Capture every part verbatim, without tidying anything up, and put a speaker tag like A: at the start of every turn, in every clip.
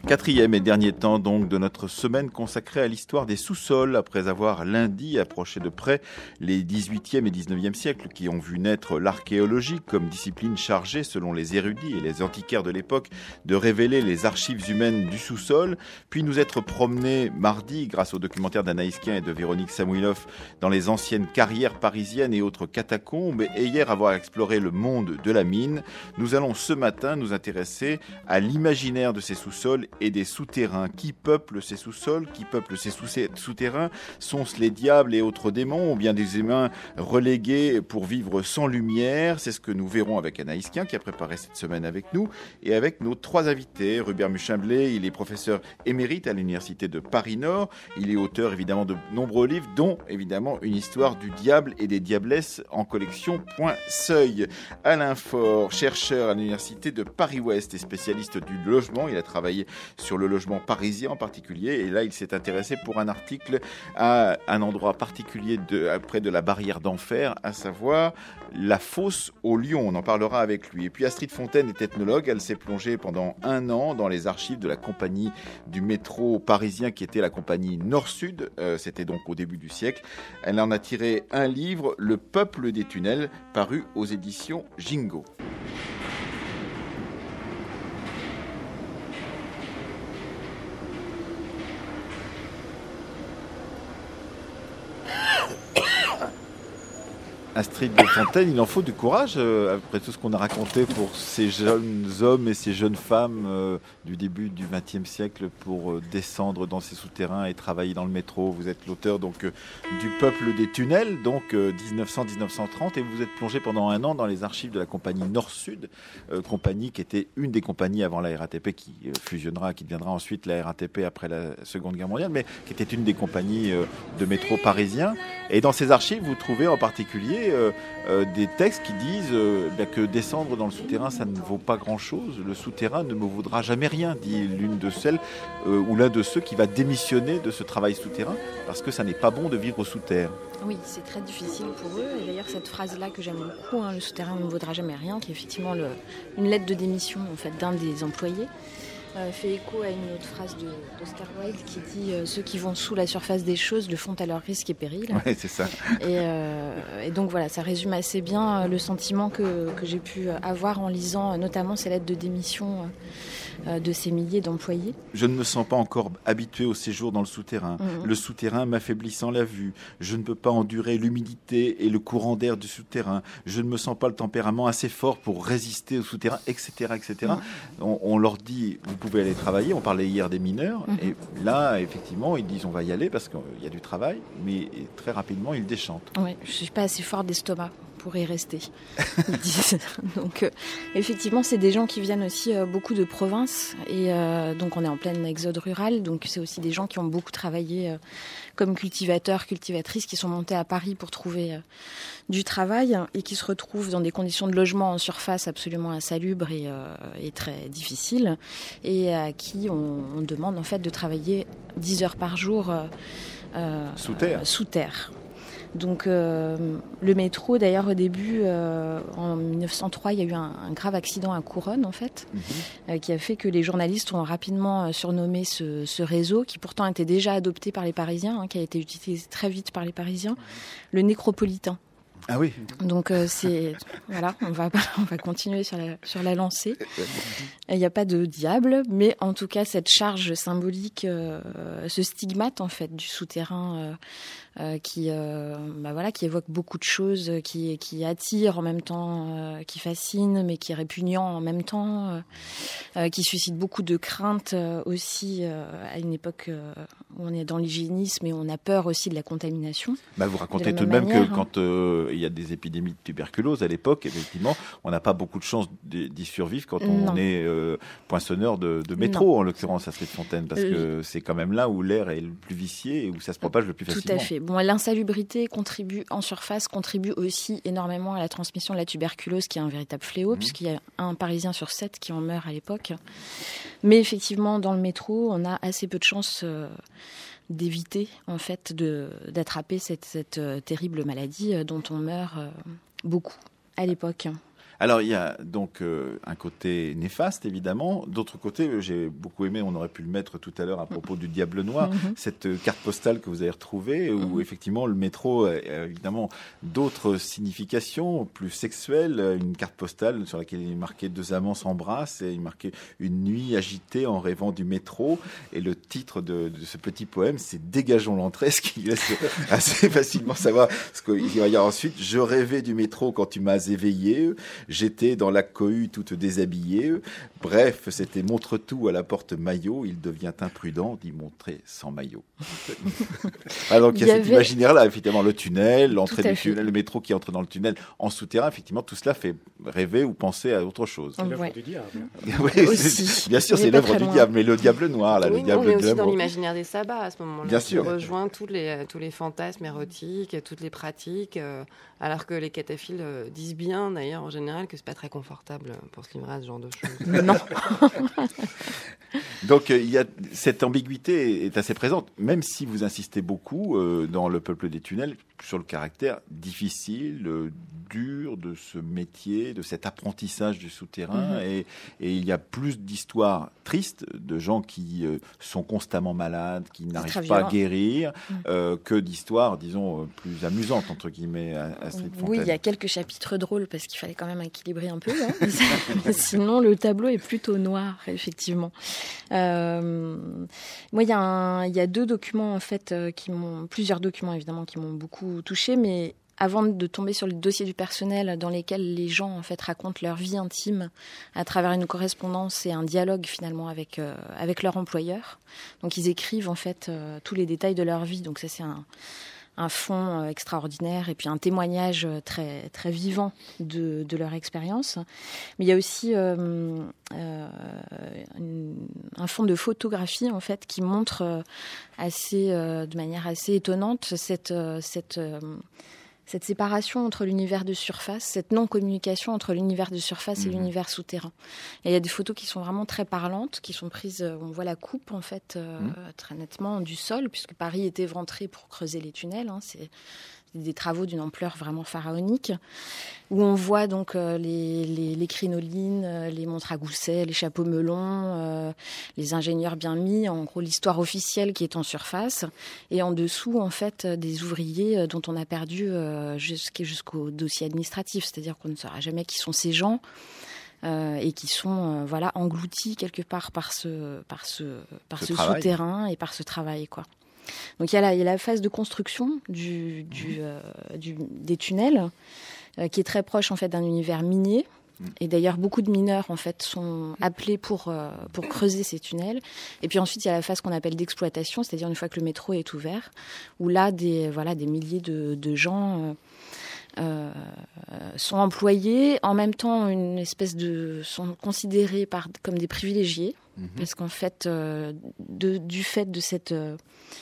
A: Quatrième et dernier temps donc de notre semaine consacrée à l'histoire des sous-sols, après avoir lundi approché de près les dix-huitième et dix-neuvième siècles qui ont vu naître l'archéologie comme discipline chargée, selon les érudits et les antiquaires de l'époque, de révéler les archives humaines du sous-sol, puis nous être promenés mardi, grâce au documentaire d'Anaïs Kien et de Véronique Samouilov, dans les anciennes carrières parisiennes et autres catacombes, et hier avoir exploré le monde de la mine. Nous allons ce matin nous intéresser à l'imaginaire de ces sous-sols et des souterrains. Qui peuplent ces sous-sols? Qui peuplent ces souterrains? Sont-ce les diables et autres démons, ou bien des humains relégués pour vivre sans lumière? C'est ce que nous verrons avec Anaïs Kien, qui a préparé cette semaine avec nous, et avec nos trois invités. Rubert Muchimblé, il est professeur émérite à l'université de Paris-Nord. Il est auteur évidemment de nombreux livres, dont évidemment une histoire du diable et des diablesses en collection Point Seuil. Alain Faure, chercheur à l'université de Paris-Ouest et spécialiste du logement. Il a travaillé sur le logement parisien en particulier, et là il s'est intéressé pour un article à un endroit particulier de, près de la barrière d'enfer, à savoir la fosse aux lions. On en parlera avec lui. Et puis Astrid Fontaine est ethnologue. Elle s'est plongée pendant un an dans les archives de la compagnie du métro parisien qui était la compagnie Nord-Sud. Euh, c'était donc au début du siècle. Elle en a tiré un livre, Le peuple des tunnels, paru aux éditions Gingo. Astrid de Fontaine, il en faut du courage, euh, après tout ce qu'on a raconté pour ces jeunes hommes et ces jeunes femmes euh, du début du vingtième siècle pour euh, descendre dans ces souterrains et travailler dans le métro. Vous êtes l'auteur donc euh, du Peuple des tunnels, donc euh, dix-neuf cents à dix-neuf cent trente, et vous vous êtes plongé pendant un an dans les archives de la compagnie Nord-Sud, euh, compagnie qui était une des compagnies avant la R A T P, qui euh, fusionnera, qui deviendra ensuite la R A T P après la Seconde Guerre mondiale, mais qui était une des compagnies euh, de métro parisien. Et dans ces archives, vous trouvez en particulier Euh, euh, des textes qui disent euh, bah, que descendre dans le souterrain, ça ne vaut pas grand-chose. Le souterrain ne me vaudra jamais rien, dit l'une de celles euh, ou l'un de ceux qui va démissionner de ce travail souterrain parce que ça n'est pas bon de vivre sous terre.
B: Oui, c'est très difficile pour eux. Et d'ailleurs, cette phrase-là que j'aime beaucoup, hein, le souterrain ne me vaudra jamais rien, qui est effectivement le, une lettre de démission en fait, d'un des employés. Euh, fait écho à une autre phrase de, d'Oscar Wilde qui dit euh, « Ceux qui vont sous la surface des choses le font à leur risque et péril ».
A: Oui, c'est ça.
B: Et, euh, et donc voilà, ça résume assez bien le sentiment que, que j'ai pu avoir en lisant notamment ces lettres de démission euh, de ces milliers d'employés.
A: Je ne me sens pas encore habitué au séjour dans le souterrain.
B: Mmh.
A: Le souterrain m'affaiblissant la vue. Je ne peux pas endurer l'humidité et le courant d'air du souterrain. Je ne me sens pas le tempérament assez fort pour résister au souterrain, et cetera et cetera. Mmh. On, on leur dit, vous pouvez aller travailler. On parlait hier des mineurs. Mmh. Et là, effectivement, ils disent, on va y aller parce qu'il y a du travail. Mais très rapidement, ils déchantent.
B: Oui, je ne suis pas assez fort d'estomac pour y rester, ils disent. Donc, euh, effectivement, c'est des gens qui viennent aussi euh, beaucoup de province. Et euh, donc, on est en plein exode rural. Donc, c'est aussi des gens qui ont beaucoup travaillé euh, comme cultivateurs, cultivatrices, qui sont montés à Paris pour trouver euh, du travail et qui se retrouvent dans des conditions de logement en surface absolument insalubres et, euh, et très difficiles. Et à qui on, on demande en fait de travailler dix heures par jour euh,
A: euh, sous terre.
B: Euh, sous terre. Donc euh, le métro, d'ailleurs au début, euh, en dix-neuf cent trois, il y a eu un, un grave accident à Couronne en fait, mmh. euh, qui a fait que les journalistes ont rapidement euh, surnommé ce, ce réseau, qui pourtant était déjà adopté par les Parisiens, hein, qui a été utilisé très vite par les Parisiens, le nécropolitain.
A: Ah oui.
B: Donc euh, c'est voilà, on va on va continuer sur la sur la lancée. Il n'y a pas de diable, mais en tout cas cette charge symbolique, euh, ce stigmate en fait du souterrain. Euh, Euh, qui, euh, bah voilà, qui évoque beaucoup de choses, qui, qui attire en même temps, euh, qui fascine, mais qui est répugnant en même temps, euh, euh, qui suscite beaucoup de craintes euh, aussi euh, à une époque euh, où on est dans l'hygiénisme et on a peur aussi de la contamination.
A: Bah vous racontez de tout de même manière, que hein. quand euh, il y a des épidémies de tuberculose à l'époque, effectivement, on n'a pas beaucoup de chances d'y survivre quand on non. est euh, poinçonneur de, de métro, non. en l'occurrence à Astrid Fontaine, parce euh, que c'est quand même là où l'air est le plus vicié et où ça se propage le plus facilement.
B: Tout à fait. Bon, l'insalubrité contribue en surface, contribue aussi énormément à la transmission de la tuberculose, qui est un véritable fléau, mmh. puisqu'il y a un Parisien sur sept qui en meurt à l'époque. Mais effectivement, dans le métro, on a assez peu de chances euh, d'éviter, en fait, de, d'attraper cette, cette euh, terrible maladie euh, dont on meurt euh, beaucoup à l'époque.
A: Alors, il y a donc euh, un côté néfaste, évidemment. D'autre côté, j'ai beaucoup aimé, on aurait pu le mettre tout à l'heure à propos du Diable Noir, mm-hmm. cette euh, carte postale que vous avez retrouvée, où mm-hmm. effectivement le métro a évidemment d'autres significations plus sexuelles. Une carte postale sur laquelle il est marqué « Deux amants s'embrassent » et il est marqué « Une nuit agitée en rêvant du métro ». Et le titre de, de ce petit poème, c'est « Dégageons l'entrée », ce qui laisse assez facilement savoir ce qu'il va y avoir ensuite. « Je rêvais du métro quand tu m'as éveillé ». J'étais dans la cohue toute déshabillée. Bref, c'était montre tout à la porte maillot. Il devient imprudent d'y montrer sans maillot. Ah, donc il y a, il y cet avait... imaginaire-là, effectivement, le tunnel, l'entrée du tunnel, le métro qui entre dans le tunnel en souterrain. Effectivement, tout cela fait rêver ou penser à autre chose.
C: C'est l'œuvre ouais. du diable.
A: Oui, bien sûr, c'est l'œuvre du loin. diable, mais le diable noir, là,
D: oui,
A: le diable
D: on est aussi
A: glamour.
D: dans l'imaginaire des sabbats à ce moment-là.
A: Bien sûr.
D: On rejoint tous les, tous les fantasmes érotiques, toutes les pratiques, euh, alors que les cataphiles euh, disent bien, d'ailleurs, en général, que c'est pas très confortable pour se livrer à ce genre de choses.
B: Non.
A: Donc, euh, il y a, cette ambiguïté est assez présente, même si vous insistez beaucoup euh, dans Le Peuple des tunnels sur le caractère difficile, euh, dur de ce métier, de cet apprentissage du souterrain. Mmh. Et, et il y a plus d'histoires tristes de gens qui euh, sont constamment malades, qui c'est n'arrivent pas à guérir, mmh. euh, que d'histoires, disons, plus amusantes, entre guillemets, à, à Astrid Fontaine.
B: Oui, il y a quelques chapitres drôles, parce qu'il fallait quand même équilibrer un peu. Hein. Sinon, le tableau est plutôt noir, effectivement. Euh, moi, il y, y a deux documents, en fait, euh, qui m'ont, plusieurs documents, évidemment, qui m'ont beaucoup touchée, mais avant de tomber sur le dossier du personnel dans lesquels les gens, en fait, racontent leur vie intime à travers une correspondance et un dialogue, finalement, avec, euh, avec leur employeur. Donc, ils écrivent, en fait, euh, tous les détails de leur vie. Donc, ça, c'est un... un fond extraordinaire et puis un témoignage très, très vivant de, de leur expérience. Mais il y a aussi euh, euh, une, un fond de photographie, en fait, qui montre assez, euh, de manière assez étonnante cette, cette, euh, cette séparation entre l'univers de surface, cette non-communication entre l'univers de surface mmh. et l'univers souterrain. Et il y a des photos qui sont vraiment très parlantes, qui sont prises, on voit la coupe, en fait, euh, mmh. très nettement du sol, puisque Paris est éventré pour creuser les tunnels. Hein, c'est des travaux d'une ampleur vraiment pharaonique, où on voit donc euh, les, les, les crinolines, euh, les montres à gousset, les chapeaux melons, euh, les ingénieurs bien mis, en gros l'histoire officielle qui est en surface, et en dessous en fait des ouvriers dont on a perdu euh, jusqu'à, jusqu'au dossier administratif, c'est-à-dire qu'on ne saura jamais qui sont ces gens. Euh, et qui sont euh, voilà engloutis quelque part par ce par ce par ce, ce souterrain et par ce travail quoi. Donc il y a la, il y a la phase de construction du, du, euh, du, des tunnels euh, qui est très proche en fait d'un univers minier. Et d'ailleurs, beaucoup de mineurs en fait sont appelés pour euh, pour creuser ces tunnels. Et puis ensuite, il y a la phase qu'on appelle d'exploitation, c'est-à-dire une fois que le métro est ouvert, où là des voilà des milliers de, de gens euh, euh, sont employés, en même temps une espèce de sont considérés par comme des privilégiés, mmh. parce qu'en fait, euh, de, du fait de cette euh,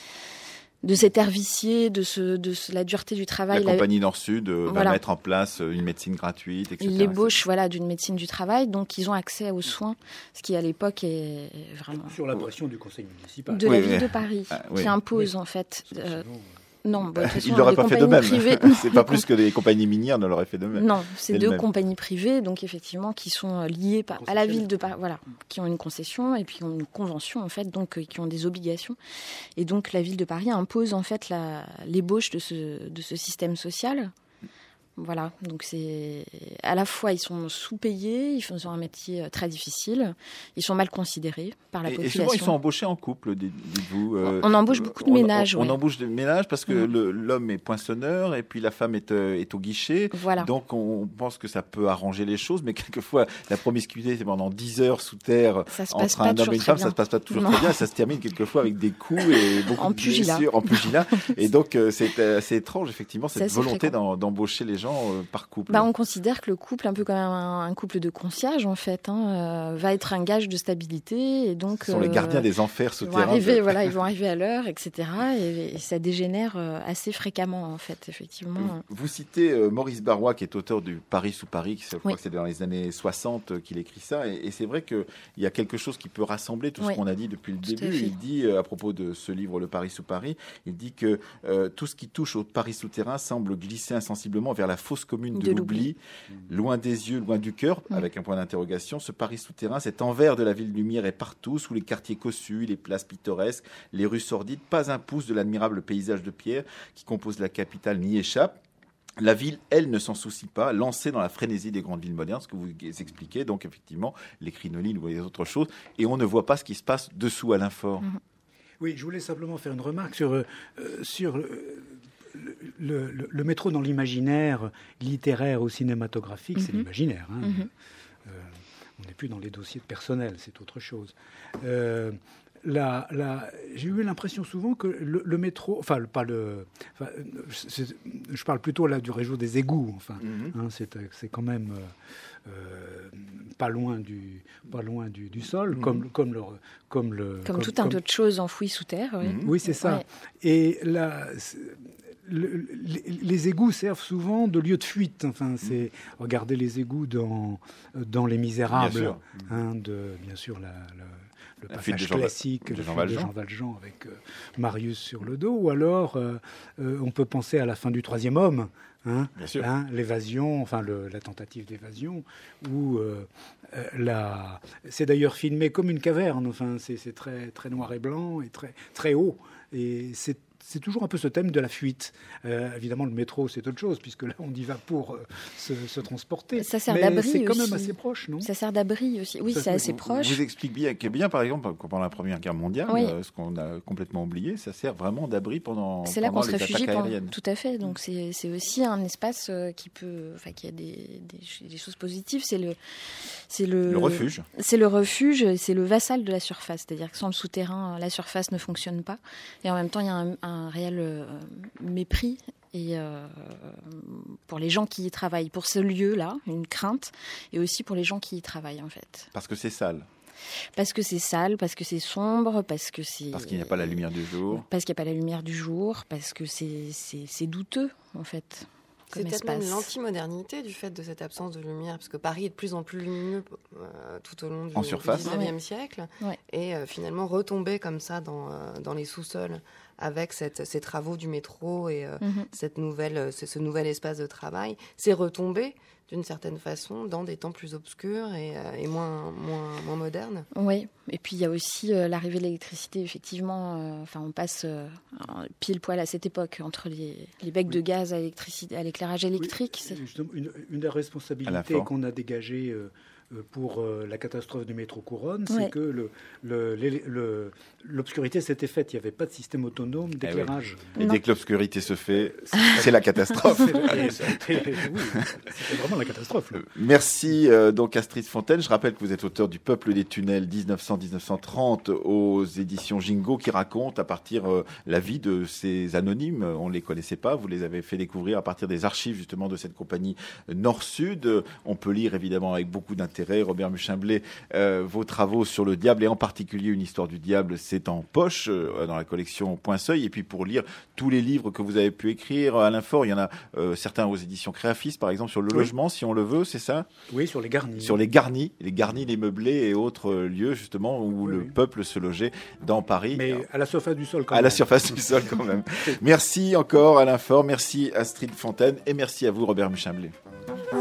B: de cet air vicié, de, ce, de ce, la dureté du travail.
A: La compagnie Nord-Sud euh, voilà. va mettre en place une médecine gratuite, et cetera.
B: L'ébauche voilà, d'une médecine du travail, donc ils ont accès aux soins, ce qui à l'époque est vraiment...
C: Sur la pression du conseil municipal.
B: De
A: oui,
B: la
A: oui.
B: ville de Paris, ah, oui. qui impose oui. en fait... Euh, Non, bah, de toute façon,
A: il n'aurait pas fait de même.
B: Privées...
A: C'est pas plus que les compagnies minières ne l'auraient fait de même.
B: Non, c'est deux compagnies privées, donc effectivement, qui sont liées par, à la ville de Paris, voilà, qui ont une concession et puis qui ont une convention en fait, donc qui ont des obligations. Et donc la ville de Paris impose en fait la, l'ébauche de ce de ce système social. Voilà, donc c'est à la fois ils sont sous-payés, ils font un métier très difficile, ils sont mal considérés par la
A: et,
B: population.
A: Et souvent ils sont embauchés en couple, dites-vous.
B: Euh, on embauche beaucoup de
A: on,
B: ménages.
A: On,
B: ouais.
A: on embauche des ménages parce que mmh. le, l'homme est poinçonneur et puis la femme est, euh, est au guichet.
B: Voilà.
A: Donc on pense que ça peut arranger les choses, mais quelquefois la promiscuité c'est pendant dix heures sous terre entre un homme et une femme, ça se passe pas toujours non. très bien. Ça se termine quelquefois avec des coups et beaucoup
B: en
A: de blessures en pugilat. Et donc euh, c'est assez étrange effectivement cette volonté d'em, d'embaucher les gens euh, par couple.
B: Bah, on considère que le couple, un peu comme un, un couple de concierge en fait, hein, euh, va être un gage de stabilité et donc
A: ce sont euh, les gardiens des enfers souterrains.
B: Ils vont arriver,
A: de...
B: voilà, ils vont arriver à l'heure, et cetera. Et, et ça dégénère euh, assez fréquemment en fait, effectivement.
A: Vous citez euh, Maurice Barrois qui est auteur du Paris sous Paris, je crois
B: oui.
A: que c'est dans les années soixante qu'il écrit ça, et, et c'est vrai qu'il y a quelque chose qui peut rassembler tout
B: oui.
A: ce qu'on a dit depuis le
B: tout
A: début. Il dit euh, à propos de ce livre Le Paris sous Paris, il dit que euh, tout ce qui touche au Paris souterrain semble glisser insensiblement vers la fosse commune de,
B: De
A: l'oubli, loin des yeux, loin du cœur,
B: Mm.
A: avec un point d'interrogation. Ce Paris souterrain, cet envers de la ville lumière est partout, sous les quartiers cossus, les places pittoresques, les rues sordides. Pas un pouce de l'admirable paysage de pierre qui compose la capitale n'y échappe. La ville, elle, ne s'en soucie pas, lancée dans la frénésie des grandes villes modernes, ce que vous expliquez. Donc, effectivement, les crinolines ou les autres choses. Et on ne voit pas ce qui se passe dessous Alain Faure.
B: Mm.
C: Oui, je voulais simplement faire une remarque sur, euh, sur euh, le, le, le métro dans l'imaginaire littéraire ou cinématographique. Mm-hmm. C'est l'imaginaire. Hein. Mm-hmm. Euh, on n'est plus dans les dossiers de personnel, c'est autre chose. Euh, La, la, j'ai eu l'impression souvent que le, le métro, enfin pas le, enfin, je parle plutôt là du réseau des égouts. Enfin, mm-hmm. hein, c'est, c'est quand même euh, pas loin du, pas loin du, du sol, mm-hmm. comme, comme le, comme le,
B: comme, comme tout un tas de choses enfouies sous terre. Oui,
C: mm-hmm. oui c'est ça. Ouais. Et là. Le, les, les égouts servent souvent de lieu de fuite. Enfin, c'est mmh. regardez les égouts dans dans Les Misérables, bien sûr, hein, de bien sûr la, la, le la passage classique,
A: de Jean,
C: le film de Jean Valjean avec euh, Marius sur le dos, ou alors euh, euh, on peut penser à la fin du Troisième Homme. Hein, hein, l'évasion, enfin le, la tentative d'évasion, où euh, euh, la, c'est d'ailleurs filmé comme une caverne. Enfin, c'est, c'est très très noir et blanc et très très haut, et c'est C'est toujours un peu ce thème de la fuite. Euh, évidemment, le métro, c'est autre chose, puisque là, on y va pour euh, se, se transporter.
B: Ça sert
C: Mais
B: d'abri
C: c'est quand
B: aussi.
C: même assez proche, non ?
B: Ça sert d'abri aussi. Oui, ça, c'est assez
A: vous,
B: proche.
A: Vous explique bien, bien, par exemple, pendant la Première Guerre mondiale, oui. euh, ce qu'on a complètement oublié, ça sert vraiment d'abri pendant,
B: c'est là
A: pendant
B: qu'on
A: les
B: se réfugie
A: attaques
B: pendant...
A: aériennes.
B: Tout à fait. Donc, c'est, c'est aussi un espace qui peut... Enfin, qui a des, des, des choses positives. C'est le... C'est le,
A: le refuge.
B: C'est le refuge, c'est le vassal de la surface. C'est-à-dire que sans le souterrain, la surface ne fonctionne pas. Et en même temps, il y a un, un réel euh, mépris et, euh, pour les gens qui y travaillent. Pour ce lieu-là, une crainte. Et aussi pour les gens qui y travaillent, en fait.
A: Parce que c'est sale.
B: Parce que c'est sale, parce que c'est sombre, parce que c'est...
A: Parce qu'il n'y a pas la lumière du jour.
B: Parce qu'il n'y a pas la lumière du jour, parce que c'est, c'est, c'est douteux, en fait.
D: C'est peut-être même l'anti-modernité du fait de cette absence de lumière, parce que Paris est de plus en plus lumineux euh, tout au long du,
A: en surface.
D: du dix-neuvième
B: ouais.
D: siècle,
B: ouais.
D: et euh, finalement retomber comme ça dans, euh, dans les sous-sols avec cette, ces travaux du métro et euh, mm-hmm. cette nouvelle, ce, ce nouvel espace de travail, c'est retomber d'une certaine façon dans des temps plus obscurs et, euh, et moins, moins, moins modernes.
B: Oui, et puis il y a aussi euh, l'arrivée de l'électricité, effectivement. Euh, enfin, on passe euh, pile poil à cette époque entre les, les becs oui. de gaz à, l'électricité, à l'éclairage électrique.
C: Oui, justement, une, une des responsabilités qu'on a dégagées euh, pour euh, la catastrophe du métro Couronne, c'est ouais. que le, le, le, le, l'obscurité s'était faite. Il n'y avait pas de système autonome d'éclairage.
A: Eh oui. Et non. Dès que l'obscurité se fait, c'est la catastrophe.
C: c'est, c'est, oui, c'est vraiment la catastrophe. Là.
A: Merci euh, donc Astrid Fontaine. Je rappelle que vous êtes auteur du Peuple des tunnels dix-neuf cents à dix-neuf cent trente aux éditions Gingo, qui raconte à partir euh, la vie de ces anonymes. On ne les connaissait pas. Vous les avez fait découvrir à partir des archives justement de cette compagnie Nord-Sud. On peut lire évidemment avec beaucoup d'intérêt. Robert Muchimblé, euh, vos travaux sur le diable et en particulier une histoire du diable, c'est en poche euh, dans la collection Point Seuil. Et puis pour lire tous les livres que vous avez pu écrire, Alain Faure, il y en a euh, certains aux éditions Créafis, par exemple sur le oui. logement, si on le veut, c'est ça ?
C: Oui, sur les garnis.
A: Sur les garnis, les garnis, les meublés et autres lieux justement où oui, le oui. peuple se logeait dans Paris.
C: Mais à la surface du sol quand
A: à
C: même.
A: À la surface du sol quand même. Merci encore Alain Faure, merci Astrid Fontaine et merci à vous Robert Muchimblé.